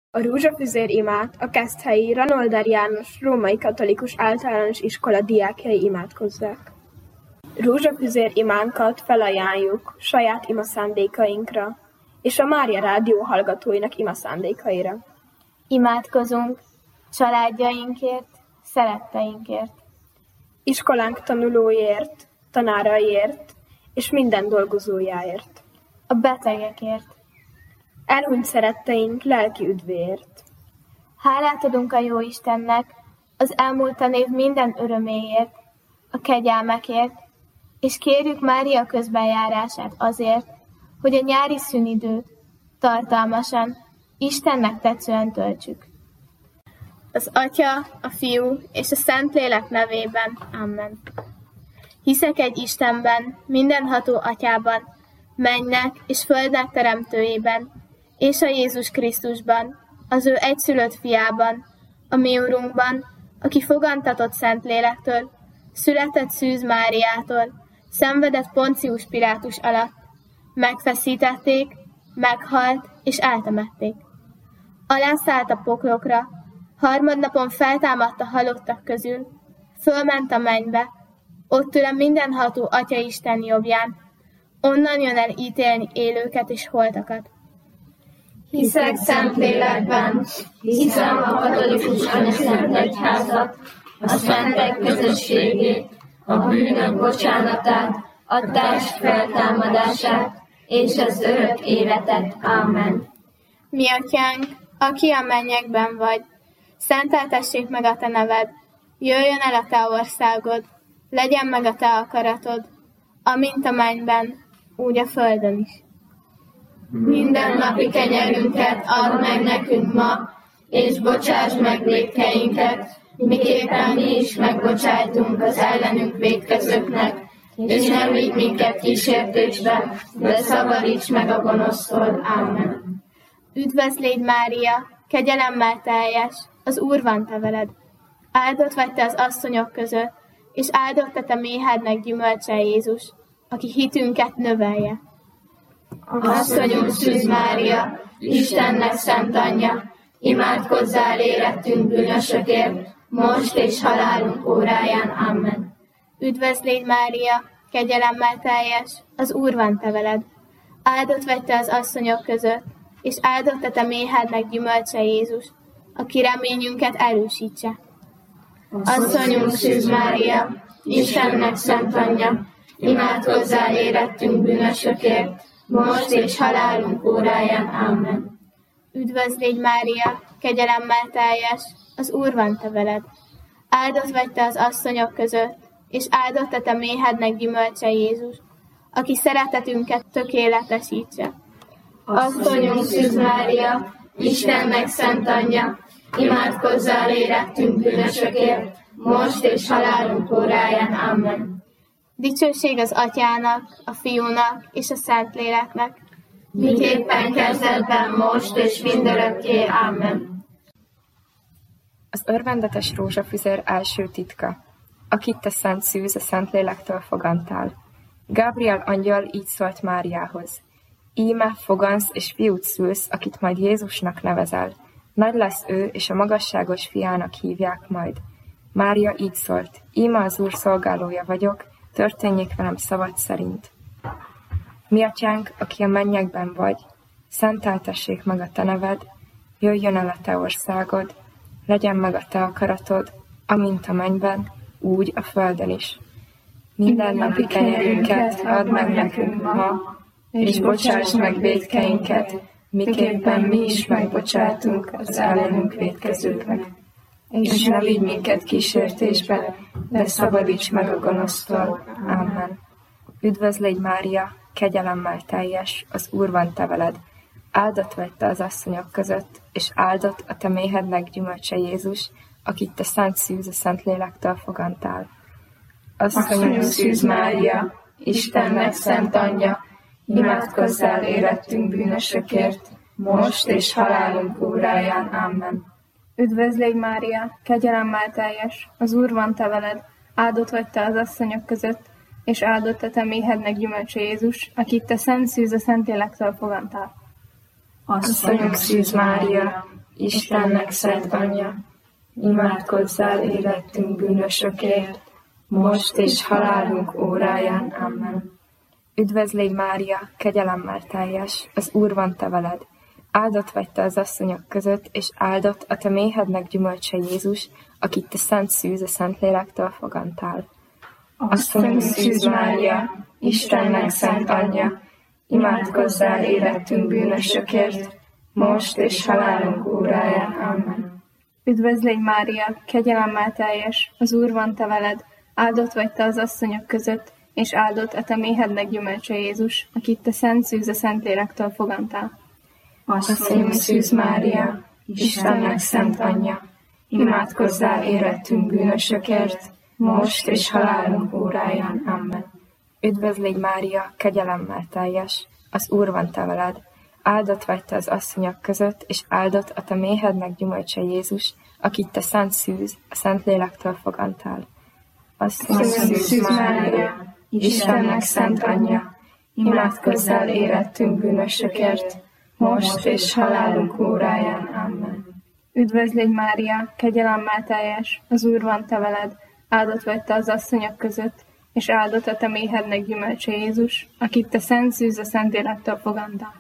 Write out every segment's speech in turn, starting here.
A Rózsafüzér imát a Keszthelyi Ranolder János Római Katolikus Általános Iskola diákjai imádkozzák. Rózsafüzér imánkat felajánljuk saját imaszándékainkra és a Mária Rádió hallgatóinak imaszándékaira. Imádkozunk családjainkért, szeretteinkért, iskolánk tanulóiért, tanáraiért és minden dolgozójáért, a betegekért, elhunyt szeretteink lelki üdvéért. Hálát adunk a Jóistennek az elmúlt tanév minden öröméért, a kegyelmekért, és kérjük Mária közbenjárását azért, hogy a nyári szünidőt tartalmasan, Istennek tetszően töltsük. Az Atya, a Fiú és a Szentlélek nevében. Amen. Hiszek egy Istenben, mindenható Atyában, mennynek és földnek teremtőjében, és a Jézus Krisztusban, az ő egyszülött fiában, a mi Urunkban, aki fogantatott Szentlélektől, született Szűz Máriától, szenvedett Poncius Pilátus alatt, megfeszítették, meghalt és eltemették. Alászállt a poklokra, harmadnapon feltámadt a halottak közül, fölment a mennybe, ott ül a mindenható Atya Isten jobbján, onnan jön el ítélni élőket és holtakat. Hiszek Szentlélekben, hiszem a katolikus anyaszent egyházat, a szentek közösségét, a bűnök bocsánatát, a test feltámadását és az örök életet. Amen. Mi Atyánk, aki a mennyekben vagy, szenteltessék meg a te neved, jöjjön el a te országod, legyen meg a te akaratod, amint a mennyben, úgy a földön is. Minden napi kenyerünket add meg nekünk ma, és bocsáss meg vétkeinket, miképpen mi is megbocsájtunk az ellenünk vétkezőknek, és ne vigy minket kísértésbe, de szabadíts meg a gonosztól. Amen. Üdvözlégy Mária, kegyelemmel teljes, az Úr van te veled. Áldott vagy te az asszonyok között, és áldott a te méhednek gyümölcse Jézus, aki hitünket növelje. Asszonyunk Szűz Mária, Istennek szent anyja, imádkozzál érettünk bűnösökért, most és halálunk óráján. Amen. Üdvözlégy Mária, kegyelemmel teljes, az Úr van te veled. Áldott vagy te az asszonyok között, és áldott a te méhednek gyümölcse Jézus, aki reményünket erősítse. Asszonyunk Szűz Mária, Istennek szent anyja, imádkozzál érettünk bűnösökért, most és halálunk óráján. Amen. Üdvözlégy Mária, kegyelemmel teljes, az Úr van te veled. Áldott vagy te az asszonyok között, és áldott a te méhednek gyümölcse Jézus, aki szeretetünket tökéletesítse. Asszonyunk Szűz Mária, Istennek szent anyja, imádkozzál érettünk bűnösökért, most és halálunk óráján. Amen. Dicsőség az Atyának, a Fiúnak és a Szentléleknek, miképpen kezdetben, most és mindörökké. Amen. Az örvendetes rózsafüzér első titka, akit te Szent Szűz a Szentlélektől fogantál. Gabriel angyal így szólt Máriához: íme fogansz és fiút szülsz, akit majd Jézusnak nevezel. Nagy lesz ő, és a magasságos fiának hívják majd. Mária így szólt: íme az Úr szolgálója vagyok, történjék velem szavad szerint. Mi Atyánk, aki a mennyekben vagy, szenteltessék meg a te neved, jöjjön el a te országod, legyen meg a te akaratod, amint a mennyben, úgy a földön is. Minden napi kenyerünket add meg nekünk ma, és bocsáss meg vétkeinket, miképpen mi is megbocsátunk az ellenünk vétkezőknek. És ne vigy minket kísértésbe, de szabadíts meg a gonosztól. Amen. Üdvözlégy Mária, kegyelemmel teljes, az Úr van te veled. Áldott vagy te az asszonyok között, és áldott a te méhednek gyümölcse Jézus, akit te Szent Szűz a Szentlélektől fogantál. Asszonyunk Szűz Mária, Istennek szent anyja, imádkozzál érettünk bűnösökért, most és halálunk óráján. Amen. Üdvözlégy Mária, kegyelemmel teljes, az Úr van te veled, áldott vagy te az asszonyok között, és áldott a te méhednek gyümölcse Jézus, akit te Szent Szűz a Szentlélektől fogantál. Asszonyunk Szűz Mária, Istennek szent anyja, imádkozzál érettünk bűnösökért, most és halálunk óráján. Amen. Üdvözl légy, Mária, kegyelemmel teljes, az Úr van te veled. Áldott vagy te az asszonyok között, és áldott a te méhednek gyümölcse Jézus, akit te szent szűz a Szentlélektől fogantál. Asszonyunk Szűz Mária, Istennek szent anyja, imádkozzál érettünk bűnösökért, most és halálunk óráján. Amen. Üdvözl légy, Mária, kegyelemmel teljes, az Úr van te veled, áldott vagy te az asszonyok között, és áldott a te méhednek gyümölcse Jézus, akit te szent szűz a Szentlélektől fogantál. Asszonyunk Szűz Mária, Istennek szent anyja, imádkozzál érettünk bűnösökért, most és halálunk óráján. Amen. Üdvözl légy, Mária, kegyelemmel teljes, az Úr van te veled, áldott vagy te az asszonyok között, és áldott a te méhednek gyümölcse Jézus, akit te szent szűz a Szentlélektől fogantál. Asszonyunk Szűz Mária, Istennek szent anyja, imádkozzál érettünk bűnösökért, most és halálunk óráján. Amen. Üdvözl légy, Mária, kegyelemmel teljes, az Úr van te veled, áldott vagy te az asszonyok között, és áldott a te méhednek gyümölcse Jézus, akit te szent szűz a Szentlélektől fogantál.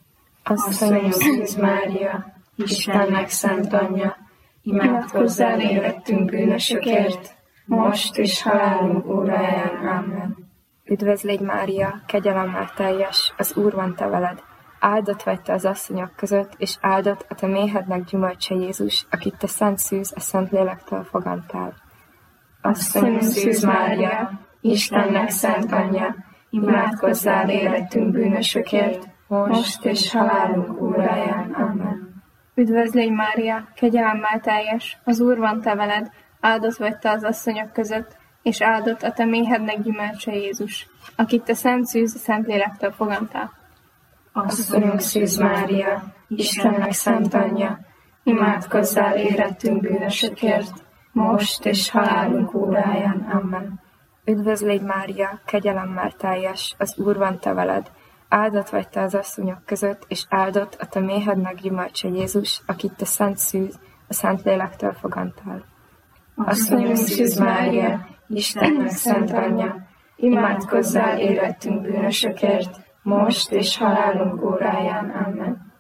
Asszonyunk Szűz Mária, Istennek szent anyja, imádkozzál érettünk bűnösökért, most és halálunk óráján. Amen. Üdvözl légy, Mária, kegyelemmel teljes, az Úr van te veled, áldott vagy te az asszonyok között, és áldott a te méhednek gyümölcse Jézus, akit te szent szűz a Szentlélektől fogantál. Asszonyunk Szűz Mária, Istennek szent anyja, imádkozzál érettünk bűnösökért, most és halálunk óráján. Amen. Üdvözl légy, Mária, kegyelemmel teljes, az Úr van te veled, áldott vagy te az asszonyok között, és áldott a te méhednek gyümölcse Jézus, akit te szent szűz a Szentlélektől fogantál. Asszonyunk Szűz Mária, Istennek szent anyja, imádkozzál érettünk bűnösökért, most és halálunk óráján. Amen. Üdvözl légy, Mária, kegyelemmel teljes, az Úr van te veled, áldott vagy te az asszonyok között, és áldott a te méhednek gyümölcse Jézus, akit te szent szűz a Szentlélektől fogantál. Asszonyunk Szűz Mária, Istennek szent anyja, imádkozzál érettünk bűnösökért, most és halálunk óráján. Amen.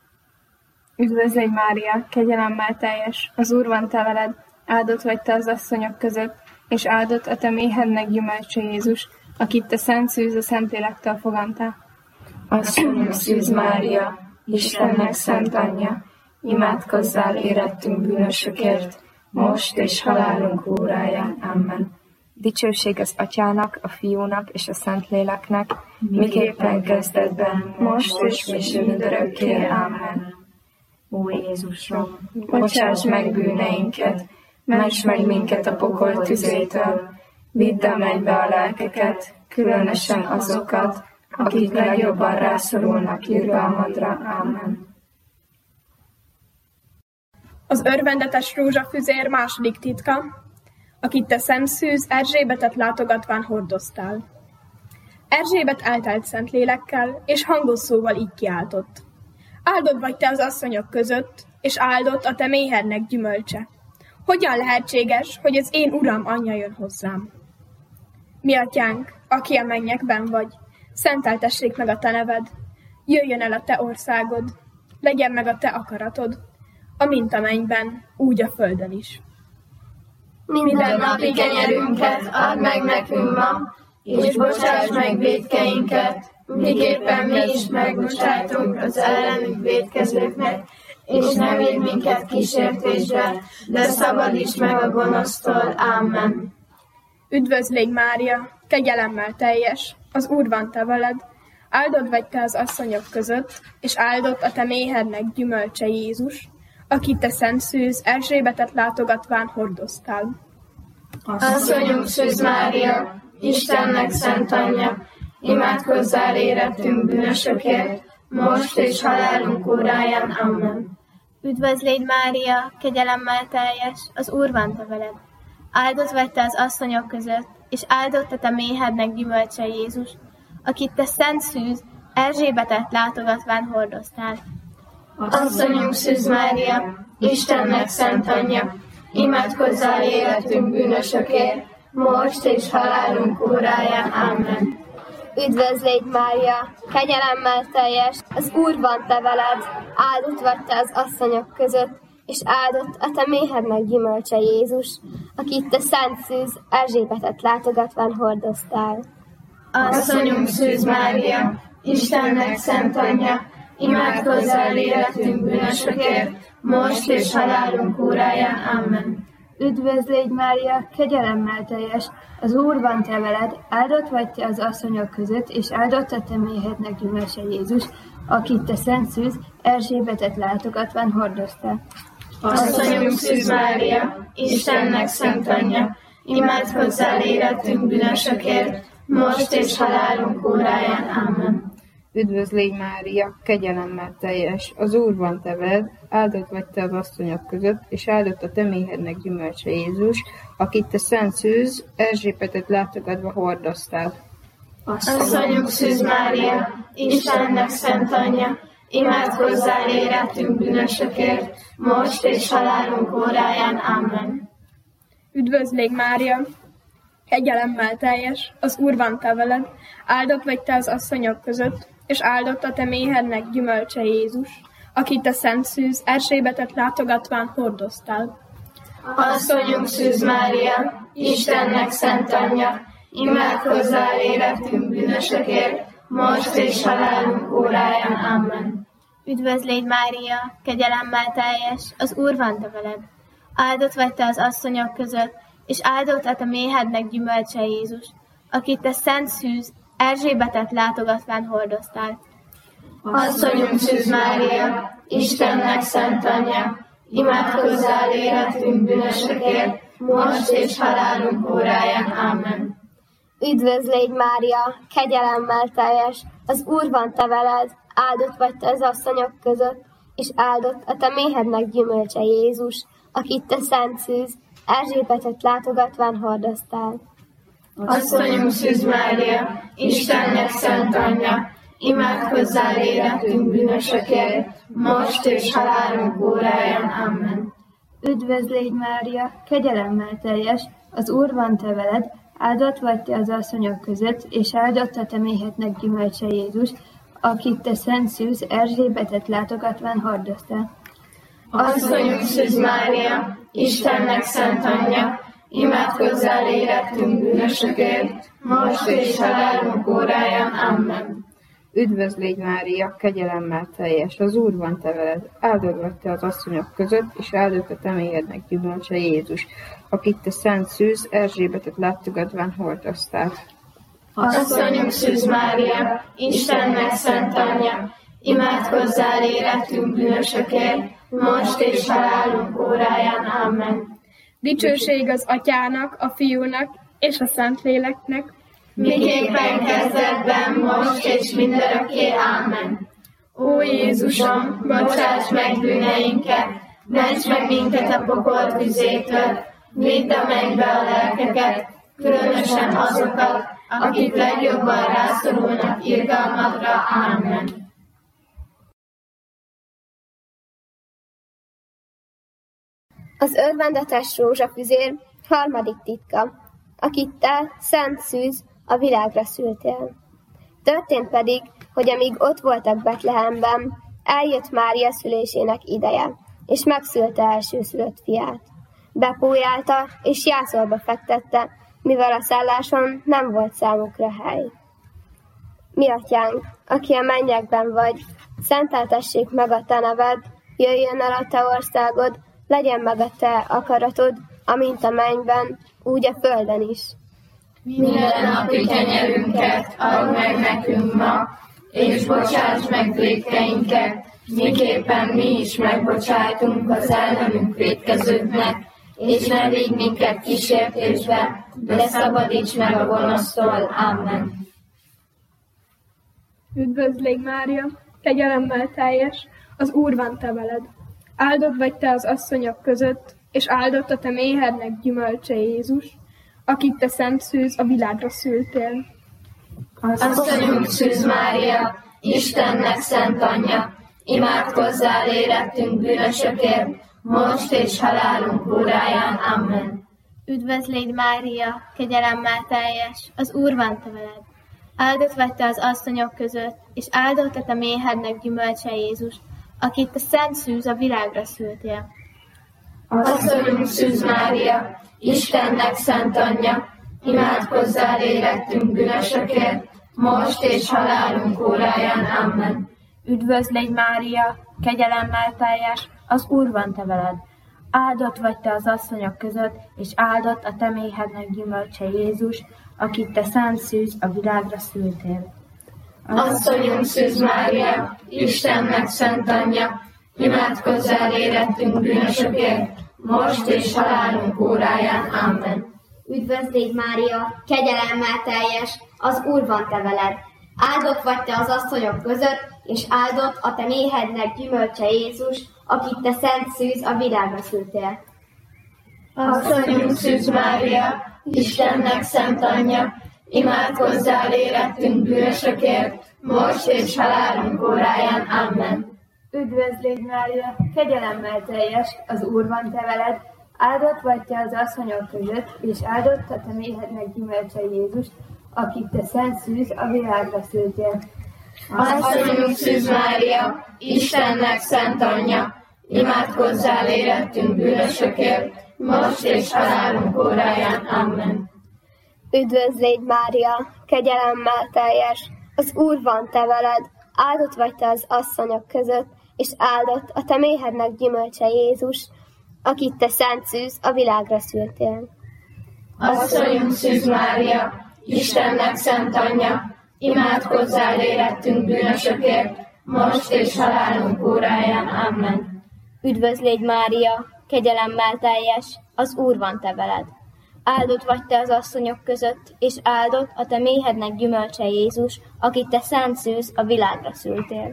Üdvözl légy, Mária, kegyelemmel teljes, az Úr van te veled, áldott vagy te az asszonyok között, és áldott a te méhednek gyümölcse Jézus, akit te szent szűz a Szentlélektől fogantál. Asszonyunk Szűz Mária, Istennek szent anyja, imádkozzál érettünk bűnösökért, most és halálunk óráján. Amen. Dicsőség az Atyának, a Fiúnak és a Szentléleknek, miképpen kezdetben, most és mindörökké. Amen. Ó Jézusom, bocsáss meg bűneinket, ments meg minket a pokol tüzétől, vidd a mennybe a lelkeket, különösen azokat, akik legjobban rászorulnak irgalmadra. Amen. Az örvendetes rózsafüzér második titka, akit te szent szűz Erzsébetet látogatván hordoztál. Erzsébet eltelt Szentlélekkel, és hangos szóval így kiáltott. Áldott vagy te az asszonyok között, és áldott a te méhednek gyümölcse. Hogyan lehetséges, hogy az én Uram anyja jön hozzám? Mi atyánk, aki a mennyekben vagy, szenteltessék meg a te neved, jöjjön el a te országod, legyen meg a te akaratod, amint a mennyben, úgy a földön is. Minden napi kenyerünket add meg nekünk ma, és bocsáss meg vétkeinket, miképpen mi is megbocsájtunk az ellenünk vétkezőknek, és ne védj minket kísértésbe, de szabadíts meg a gonosztól. Amen. Üdvözl légy, Mária, kegyelemmel teljes, az Úr van te veled, áldott vagy te az asszonyok között, és áldott a te méhednek gyümölcse Jézus, akit te szent szűz Erzsébetet látogatván hordoztál. Asszonyunk Szűz Mária, Istennek szent anyja, imádkozzál érettünk bűnösökért, most és halálunk óráján. Amen. Üdvözl légy, Mária, kegyelemmel teljes, az Úr van te veled. Áldott vagy te az asszonyok között, és áldott a te méhednek gyümölcse Jézus, akit te szent szűz Erzsébetet látogatván hordoztál. Asszonyunk Szűz Mária, Istennek szent anyja, imádkozzál életünk bűnösökért, most és halálunk óráján. Amen. Üdvözl légy, Mária, kegyelemmel teljes, az Úr van te veled, áldott vagy te az asszonyok között, és áldott a te méhednek gyümölcse Jézus, akit te Szent Szűz Erzsébetet látogatván hordoztál. Asszonyunk Szűz Mária, Istennek szent anyja, imádkozzál életünk bűnösökért, most és halálunk óráján. Amen. Üdvözl légy, Mária, kegyelemmel teljes, az Úr van te veled, áldott vagy te az asszonyok között, és áldott a te méhednek gyümölcse Jézus, akit te Szent Szűz Erzsébetet látogatván hordoztál. Asszonyunk Szűz Mária, Istennek szent anyja, imádkozzál életünk bűnösökért, most és halálunk óráján. Amen. Üdvözl légy, Mária, kegyelemmel teljes, az Úr van te veled, áldott vagy te az asszonyok között, és áldott a te méhednek gyümölcse Jézus, akit te Szent Szűz Erzsébetet látogatva hordoztál. Asszonyunk Szűz Mária, Istennek szent anyja, imádkozzál életünk bűnösökért, most és halálunk óráján. Amen. Üdvözl légy, Mária, kegyelemmel teljes, az Úr van te veled, áldott vagy te az asszonyok között, és áldott a te méhednek gyümölcse Jézus, akit a Szent Szűz Erzsébetet látogatván hordoztál. Asszonyunk Szűz Mária, Istennek szent anyja, imádkozzál életünk bűnösökért, most és halálunk óráján. Amen. Üdvözl légy, Mária, kegyelemmel teljes, az Úr van te veled, áldott vagy te az asszonyok között, és áldott a te méhednek gyümölcse Jézus, akit te Szent Szűz Erzsébetet látogatván hordoztál. Asszonyunk Szűz Mária, Istennek szent anyja, imádkozzál életünk bűnösökért, most és halálunk óráján. Amen. Üdvözl légy, Mária, kegyelemmel teljes, az Úr van te veled, áldott vagy te az asszonyok között, és áldott a te méhednek gyümölcse Jézus, akit te Szent Szűz Erzsébetet látogatván hordoztál. Asszonyunk Szűz Mária, Istennek szent anyja, imádkozzál életünk bűnösökért, most és halálunk óráján. Amen. Üdvözl légy, Mária, kegyelemmel teljes, az Úr van te veled, áldott vagy te az asszonyok között, és áldott a te méhednek gyümölcse Jézus, akit te Szent Szűz Erzsébetet látogatván hordoztál. Asszonyunk Szűz Mária, Istennek szent anyja, imádkozzál életünk bűnösökért, most és halálunk óráján. Amen. Üdvözl légy, Mária, kegyelemmel teljes, az Úr van te veled, áldott vagy te az asszonyok között, és áldott a te méhednek gyümölcse Jézus, akit te Szent Szűz Erzsébetet látogatván hordoztál. Asszonyunk Szűz Mária, Istennek szent anyja, imádkozzál életünk bűnösökért, most és halálunk óráján. Amen. Dicsőség az Atyának, a Fiúnak és a Szentléleknek, miképpen kezdetben, most és mindörökké. Amen. Ó Jézusom, bocsáss meg bűneinket, ments meg minket a pokol tüzétől, vidd a mennybe a lelkeket, különösen azokat, akik legjobban rászorulnak irgalmadra. Amen. Az örvendetes rózsafüzér harmadik titka, akit te, Szent Szűz, a világra szültél. Történt pedig, hogy amíg ott voltak Betlehemben, eljött Mária szülésének ideje, és megszülte elsőszülött fiát. Bepójálta, és jászolba fektette, mivel a szálláson nem volt számukra hely. Mi atyánk, aki a mennyekben vagy, szenteltessék meg a te neved, jöjjön el a te országod, legyen meg a te akaratod, amint a mennyben, úgy a földön is. Minden napi kenyerünket add meg nekünk ma, és bocsáss meg vétkeinket, miképpen mi is megbocsájtunk az ellenünk vétkezőknek, és ne vigy minket kísértésbe, de szabadíts meg a gonosztól. Amen. Üdvözl légy, Mária, kegyelemmel teljes, az Úr van te veled. Áldott vagy te az asszonyok között, és áldott a te méhednek gyümölcse Jézus, akit te Szent Szűz a világra szültél. Asszonyunk Szűz Mária, Istennek szent anyja, imádkozzál érettünk bűnösökért, most és halálunk óráján. Amen. Üdvözlégy Mária, kegyelemmel teljes, az Úr van te veled. Áldott vagy te az asszonyok között, és áldott a te méhednek gyümölcse Jézus, akit te szent szűz a világra szültél. Asszonyunk Szűz Mária, Istennek szent anyja, imádkozzál érettünk bűnösökért, most és halálunk óráján. Amen. Üdvözlégy Mária, kegyelemmel teljes, az Úr van te veled. Áldott vagy te az asszonyok között, és áldott a te méhednek gyümölcse Jézus, akit te szent szűz a világra szültél. Asszonyunk Szűz Mária, Istennek szent anyja, imádkozzál érettünk bűnösökért, most és halálunk óráján. Amen. Üdvözlégy Mária, kegyelemmel teljes, az Úr van te veled. Áldott vagy te az asszonyok között, és áldott a te méhednek gyümölcse Jézus, akit te szent szűz a világra szültél. Asszonyunk Szűz Mária, Istennek szent anyja, imádkozzál érettünk bűnösökért, most és halálunk óráján. Amen. Üdvözlégy Mária, kegyelemmel teljes, az Úr van te veled. Áldott vagy te az asszonyok között, és áldott a te méhednek gyümölcse Jézus, akit te szent szűz a világra szültél. Asszonyunk Szűz Mária, Istennek szent anyja, imádkozzál érettünk bűnösökért, most és halálunk óráján. Amen. Üdvözlégy Mária, kegyelemmel teljes, az Úr van te veled. Áldott vagy te az asszonyok között, és áldott a te méhednek gyümölcse Jézus, akit te szent szűz a világra szültél. Asszonyunk Szűz Mária, Istennek szent anyja, imádkozzál érettünk bűnösökért, most és halálunk óráján. Amen. Üdvözlégy Mária, kegyelemmel teljes, az Úr van te veled. Áldott vagy te az asszonyok között, és áldott a te méhednek gyümölcse Jézus, akit te szent szűz a világra szültél.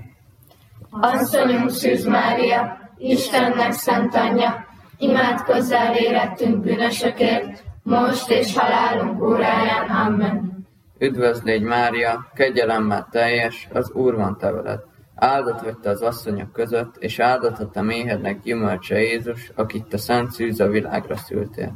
Asszonyunk Szűz Mária, Istennek szent anyja, imádkozzál érettünk bűnösökért, most és halálunk óráján. Amen. Üdvözlégy Mária, kegyelemmel teljes, az Úr van te veled. Áldott vagy te az asszonyok között, és áldott a te méhednek gyümölcse Jézus, akit te szent szűz a világra szültél.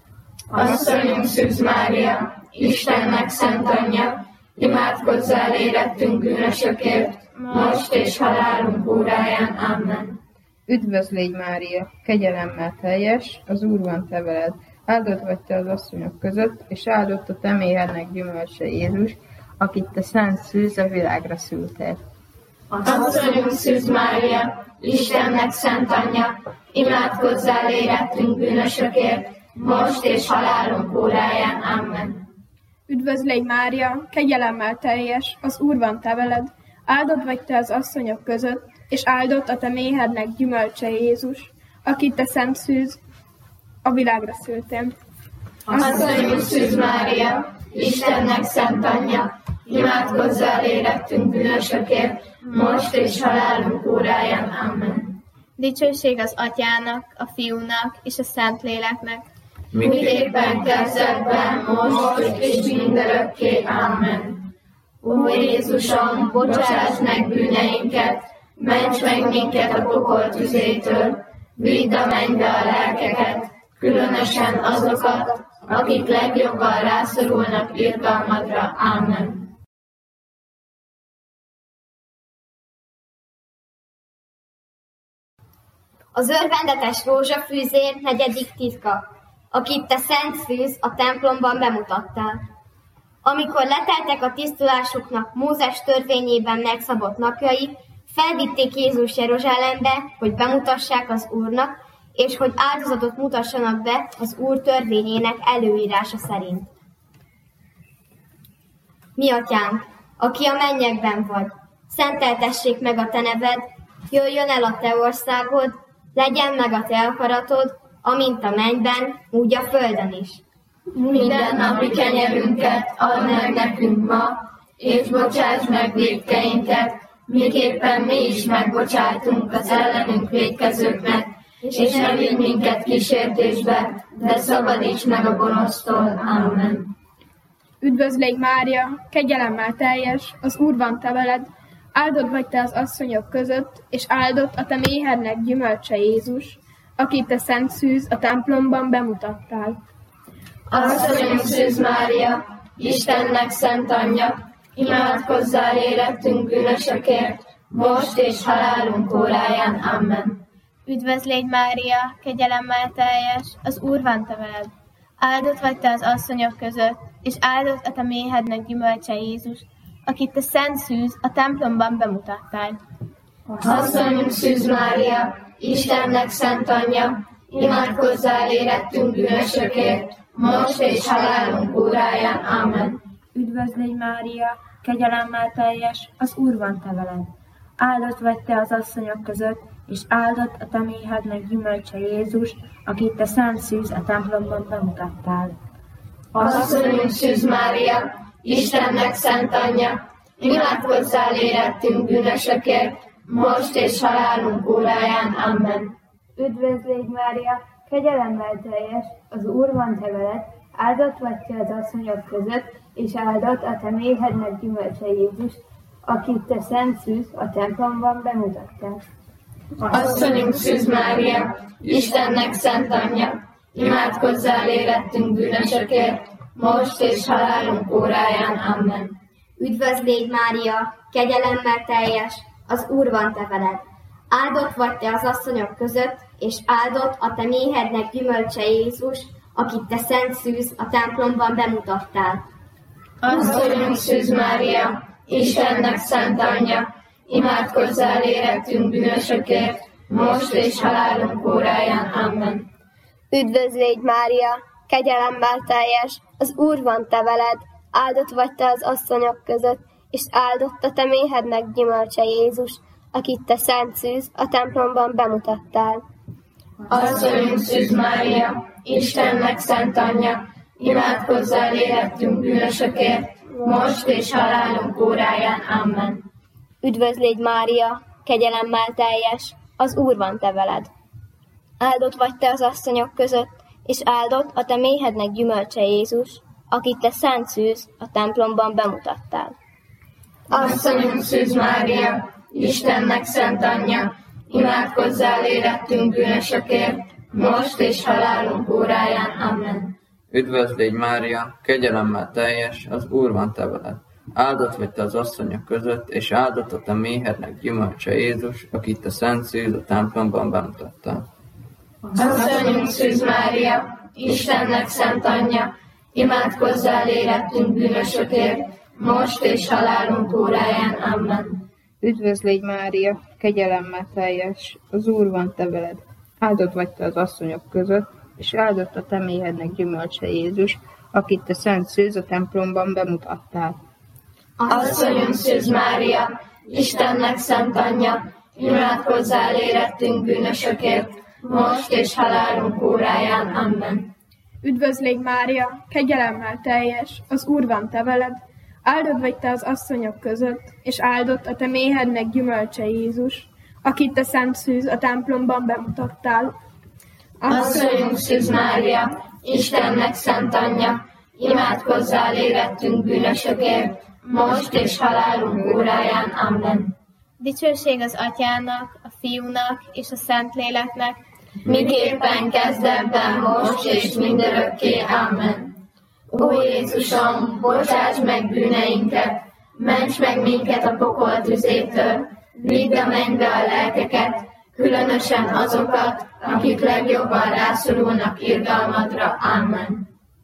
Asszonyunk Szűz Mária, Istennek szent anyja, imádkozzál érettünk bűnösökért, most és halálunk óráján. Amen. Üdvözlégy Mária, kegyelemmel teljes, az Úr van te veled. Áldott vagy te az asszonyok között, és áldott a te méhednek gyümölcse Jézus, akit te szent szűz a világra szültél. Asszonyunk Szűz Mária, Istennek szent anyja, imádkozzál érettünk bűnösökért, most és halálunk óráján. Amen. Üdvözlégy Mária, kegyelemmel teljes, az Úr van te veled. Áldott vagy te az asszonyok között, és áldott a te méhednek gyümölcse Jézus, akit te szent szűz a világra szültél. Asszonyunk Szűz Mária, Istennek szent anyja, imádkozzál érettünk bűnösökért, most és halálunk óráján. Amen. Dicsőség az Atyának, a Fiúnak és a Szentléleknek, miképpen kezdetben, most és mindörökké. Amen. Ó Jézusom, bocsáss meg bűneinket, ments meg minket a pokol tüzétől, vidd a mennybe a lelkeket, különösen azokat, akik legjobban rászorulnak irgalmadra. Amen. Az örvendetes rózsafűzér 4. titka, akit te szent szűz a templomban bemutattál. Amikor leteltek a tisztulásuknak Mózes törvényében megszabott napjai, felvitték Jézus Jeruzsálembe, hogy bemutassák az Úrnak, és hogy áldozatot mutassanak be az Úr törvényének előírása szerint. Mi atyánk, aki a mennyekben vagy, szenteltessék meg a te neved, jöjjön el a te országod, legyen meg a te akaratod, amint a mennyben, úgy a földön is. Minden napi kenyerünket add meg nekünk ma, és bocsáss meg vétkeinket, miképpen mi is megbocsátunk az ellenünk vétkezőknek, és ne vigy minket kísértésbe, de szabadíts meg a gonosztól. Amen. Üdvözlégy Mária, kegyelemmel teljes, az Úr van te veled. Áldott vagy te az asszonyok között, és áldott a te méhednek gyümölcse Jézus, akit te szent szűz a templomban bemutattál. Asszonyunk Szűz Mária, Istennek szent anyja, imádkozzál érettünk bűnösökért, most és halálunk óráján. Amen. Üdvözl légy Mária, kegyelemmel teljes, az Úr van te veled. Áldott vagy te az asszonyok között, és áldott a te méhednek gyümölcse Jézus, akit te szent szűz a templomban bemutattál. Asszonyunk Szűz Mária, Istennek szent anyja, imádkozzál érettünk bűnösökért, most és halálunk óráján. Amen. Üdvözl légy Mária, kegyelemmel teljes, az Úr van te veled. Áldott vagy te az asszonyok között, és áldott a te méhednek gyümölcse Jézus, akit te szent szűz a templomban bemutattál. Asszonyunk Szűz Mária, Istennek szent anyja, imádkozzál érettünk bűnösökért, most és halálunk óráján. Amen. Üdvözl légy Mária, kegyelemmel teljes, az Úr van te veled, áldott vagy te az asszonyok között, és áldott a te méhednek gyümölcse Jézus, akit te szent szűz a templomban bemutattál. Asszonyunk Szűz Mária, Istennek szent anyja, imádkozzál érettünk bűnösökért, most és halálunk óráján. Amen. Üdvözl légy Mária, kegyelemmel teljes, az Úr van te veled. Áldott vagy te az asszonyok között, és áldott a te méhednek gyümölcse Jézus, akit te szent szűz a templomban bemutattál. Asszonyunk Szűz Mária, Istennek szent anyja, imádkozzál érettünk bűnösökért, most és halálunk óráján. Amen. Üdvözl légy Mária, kegyelemmel teljes, az Úr van te veled, áldott vagy te az asszonyok között, és áldott a te méhednek gyümölcse Jézus, akit te szent szűz a templomban bemutattál. Asszonyunk Szűz Mária, Istennek szent anyja, imádkozzál érettünk bűnösökért, most és halálunk óráján. Amen. Üdvözl légy Mária, kegyelemmel teljes, az Úr van te veled. Áldott vagy te az asszonyok között, és áldott a te méhednek gyümölcse Jézus, akit te szent szűz a templomban bemutattál. Asszonyunk Szűz Mária, Istennek szent anyja, imádkozzál érettünk bűnösökért, most és halálunk óráján. Amen. Üdvözl légy Mária, kegyelemmel teljes, az Úr van te veled. Áldott vagy te az asszonyok között, és áldott a te méhednek gyümölcse Jézus, akit te szent szűz a templomban bemutattál. Asszonyunk Szűz Mária, Istennek szent anyja, imádkozzál érettünk bűnösökért, most és halálunk óráján. Amen. Üdvözl légy Mária, kegyelemmel teljes, az Úr van te veled. Áldott vagy te az asszonyok között, és áldott a te méhednek gyümölcse Jézus, akit te szent szűz a templomban bemutattál. Asszonyunk Szűz Mária, Istennek szent anyja, imádkozzál érettünk bűnösökért, most és halálunk óráján. Amen. Üdvözl légy Mária, kegyelemmel teljes, az Úr van te veled, áldott vagy te az asszonyok között, és áldott a te méhednek gyümölcse Jézus, akit te szent szűz a templomban bemutattál. Asszonyunk Szűz Mária, Istennek szent anyja, imádkozzál érettünk bűnösökért, most és halálunk óráján. Amen. Dicsőség az Atyának, a Fiúnak és a Szentléleknek, miképpen kezdetben, most és mindörökké. Amen. Ó Jézusom, bocsáss meg bűneinket, ments meg minket a pokol tüzétől, vidd a mennybe a lelkeket, különösen azokat, akik legjobban rászorulnak irgalmadra. Amen.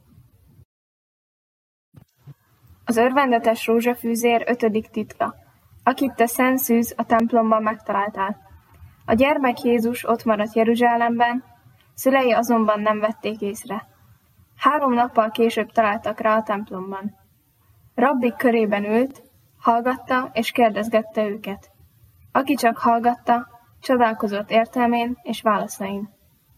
Az örvendetes rózsafűzér 5. titka, akit te szent szűz a templomban megtaláltál. A gyermek Jézus ott maradt Jeruzsálemben, szülei azonban nem vették észre. 3 nappal később találtak rá a templomban. Rabbik körében ült, hallgatta és kérdezgette őket. Aki csak hallgatta, csodálkozott értelmén és válaszain.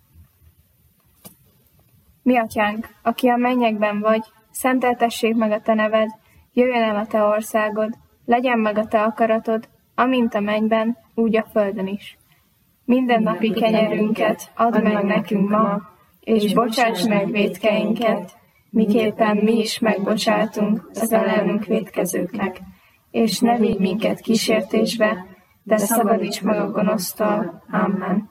Mi atyánk, aki a mennyekben vagy, szenteltessék meg a te neved, jöjjön el a te országod, legyen meg a te akaratod, amint a mennyben, úgy a földön is. Mindennapi kenyerünket add meg nekünk ma, és bocsáss meg vétkeinket, miképpen mi is megbocsátunk az ellenünk vétkezőknek. és ne vigy minket kísértésbe, de szabadíts meg a gonosztól. Amen.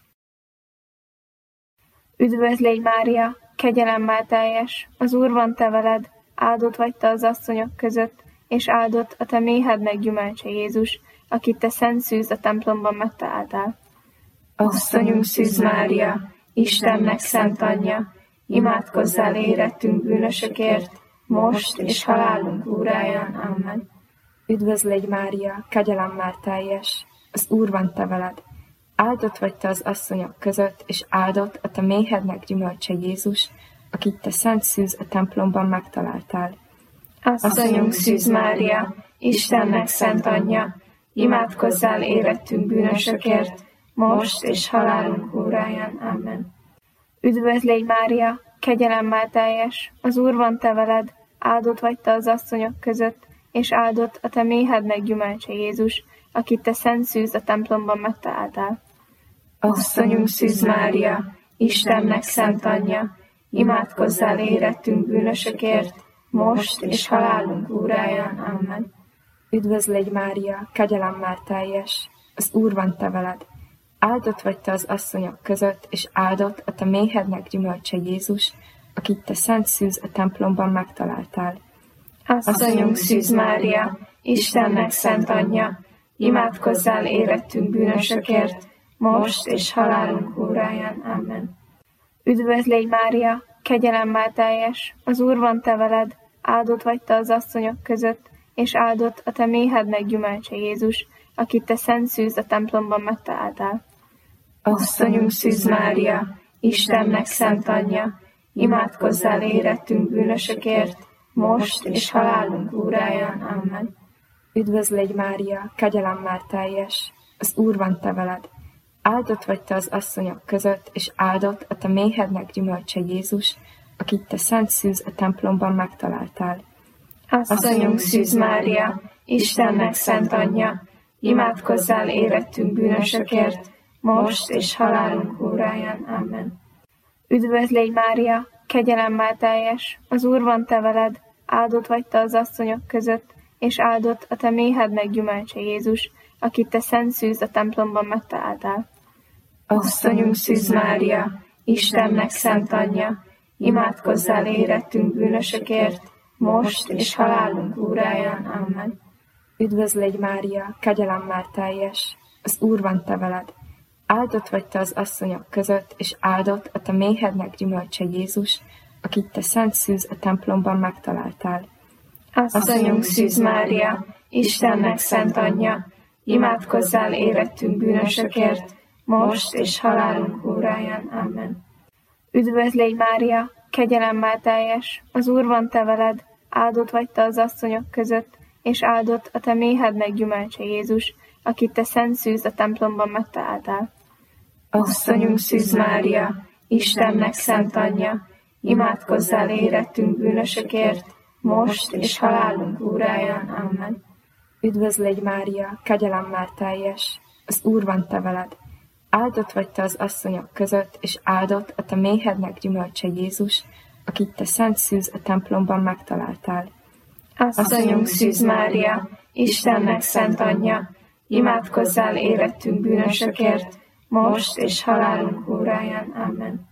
Üdvözl légy, Mária, kegyelemmel teljes, az Úr van te veled, áldott vagy te az asszonyok között, és áldott a te méhednek gyümölcse Jézus, akit te szent szűz a templomban megtaláltál. Asszonyunk Szűz Mária, Istennek szent anyja, imádkozzál érettünk bűnösökért, most és halálunk óráján. Amen. Üdvözl légy, Mária, kegyelemmel teljes, az Úr van te veled, áldott vagy te az asszonyok között, és áldott a te méhednek gyümölcse Jézus, akit te szent szűz a templomban megtaláltál. Asszonyunk Szűz Mária, Istennek szent anyja, imádkozzál érettünk bűnösökért, most és halálunk óráján. Amen. Üdvözl légy, Mária, kegyelemmel teljes, az Úr van te veled, áldott vagy te az asszonyok között, és áldott a te méhednek gyümölcse Jézus, akit te szent szűz a templomban megtaláltál. Asszonyunk Szűz Mária, Istennek szent anyja, imádkozzál érettünk bűnösökért, most és halálunk óráján. Amen. Üdvözl légy, Mária, kegyelemmel teljes, az Úr van te veled, áldott vagy te az asszonyok között, és áldott a te méhednek gyümölcse Jézus, akit te szent szűz a templomban megtaláltál. Asszonyunk Szűz Mária, Istennek szent anyja, imádkozzál érettünk bűnösökért, most és halálunk óráján. Amen. Üdvözl légy, Mária, kegyelemmel teljes, az Úr van te veled, áldott vagy te az asszonyok között, és áldott a te méhednek gyümölcse Jézus, akit te szent szűz a templomban megtaláltál. Asszonyunk Szűz Mária, Istennek szent anyja, imádkozzál érettünk bűnösökért, most és halálunk óráján. Amen. Üdvözl légy, Mária, kegyelemmel teljes, az Úr van te veled, áldott vagy te az asszonyok között, és áldott a te méhednek gyümölcse Jézus, akit te szent szűz a templomban megtaláltál. Asszonyunk Szűz Mária, Istennek szent anyja, imádkozzál érettünk bűnösökért, most és halálunk óráján. Amen. Üdvözl légy, Mária, kegyelemmel teljes, az Úr van te veled, áldott vagy te az asszonyok között, és áldott a te méhednek gyümölcse Jézus, akit te szent szűz a templomban megtaláltál. Asszonyunk Szűz Mária, Istennek szent anyja, imádkozzál érettünk bűnösökért, most és halálunk óráján. Amen. Üdvözl légy, Mária, kegyelemmel teljes, az Úr van te veled, áldott vagy te az asszonyok között, és áldott a te méhednek gyümölcse Jézus, akit te szent szűz a templomban megtaláltál. Asszonyunk Szűz Mária, Istennek szent anyja, imádkozzál érettünk bűnösökért, most és halálunk óráján. Amen. Üdvözl légy, Mária, kegyelemmel teljes, az Úr van te veled, áldott vagy te az asszonyok között, és áldott a te méhednek gyümölcse Jézus, akit te szent szűz a templomban megtaláltál. Asszonyunk Szűz Mária, Istennek szent anyja, imádkozzál érettünk bűnösökért, most és halálunk óráján. Amen. Üdvözl légy, Mária, kegyelemmel teljes, az Úr van te veled, áldott vagy te az asszonyok között, és áldott a te méhednek gyümölcse Jézus, akit te szent szűz a templomban megtaláltál. Asszonyunk Szűz Mária, Istennek szent anyja, imádkozzál érettünk bűnösökért, most és halálunk óráján. Amen.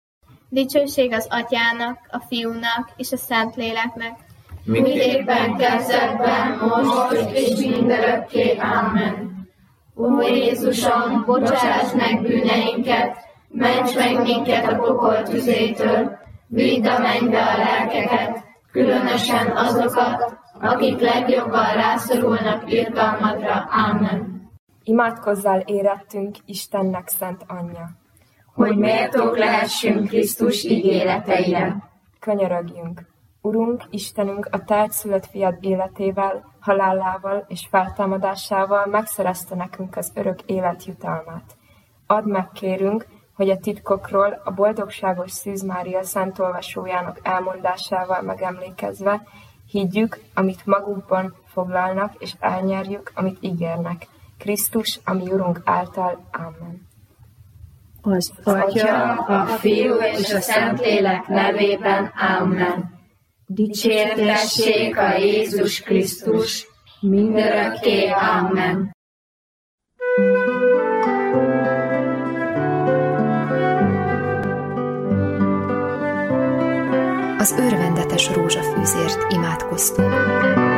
Dicsőség az Atyának, a Fiúnak és a Szentléleknek, miképpen kezdetben, most és mindörökké. Amen. Ó Jézusom, bocsáss meg bűneinket, ments meg minket a pokol tüzétől, vidd a mennybe a lelkeket, különösen azokat, akik legjobban rászorulnak irgalmadra. Amen. Imádkozzál érettünk, Istennek szent anyja, hogy méltók lehessünk Krisztus ígéreteire. Könyörögjünk! Urunk, Istenünk, a te egyszülött fiad életével, halálával és feltámadásával megszerezte nekünk az örök élet jutalmát. Add meg, kérünk, hogy a titkokról a boldogságos Szűz Mária szent olvasójának elmondásával megemlékezve higgyük, amit magukban foglalnak, és elnyerjük, amit ígérnek. Krisztus, ami Urunk által. Amen. Az Atya, a Fiú és a Szentlélek nevében. Amen. Dicsértessék a Jézus Krisztus. mindörökké. Amen. Az örvendetes rózsafűzért imádkoztunk.